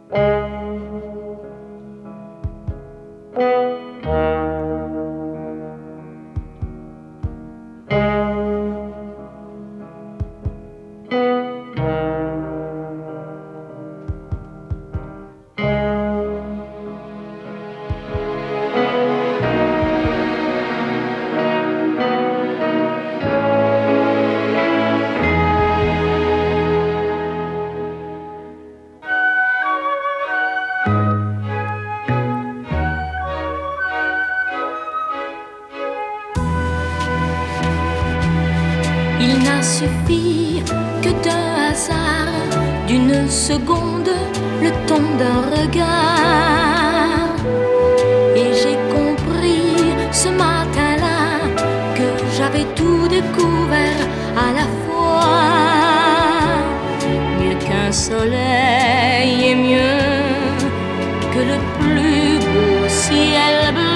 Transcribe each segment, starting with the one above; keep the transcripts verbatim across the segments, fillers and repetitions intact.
Il n'a suffi que d'un hasard, d'une seconde, le ton d'un regard. Et j'ai compris ce matin-là que j'avais tout découvert à la fois. Mieux qu'un soleil et mieux que le plus beau ciel bleu.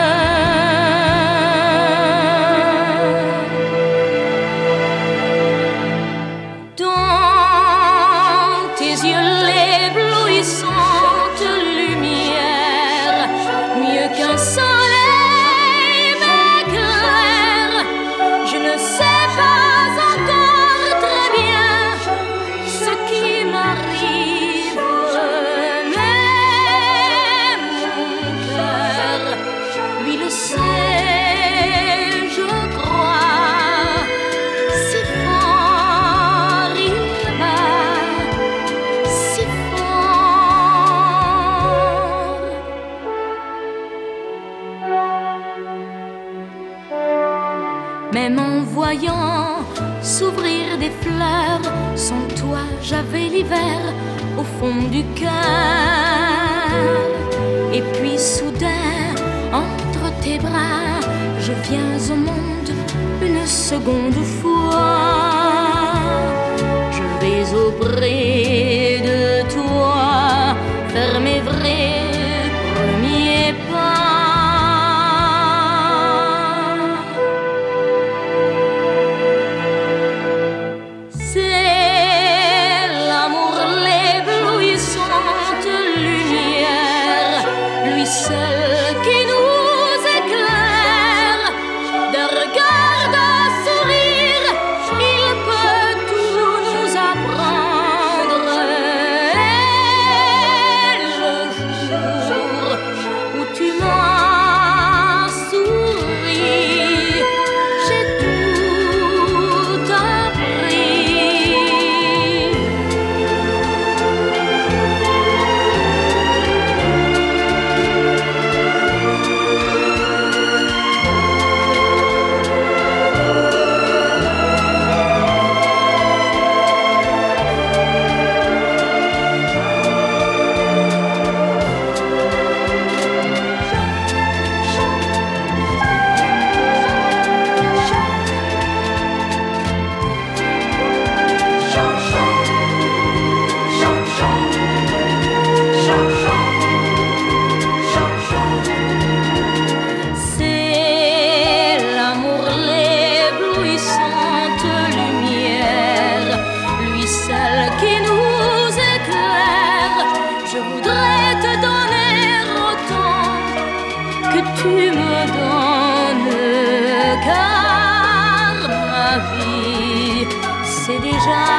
Même en voyant s'ouvrir des fleurs, sans toi j'avais l'hiver au fond du cœur. Et puis soudain, entre tes bras, je viens au monde une seconde fois. Je vais auprès de toi faire mes vrais premiers pas. Seul qui nous éclaire, d'un regard, d'un sourire, il peut tout nous apprendre. Et le jour où tu m'as souri, j'ai tout appris. Tu me donnes, car ma vie, c'est déjà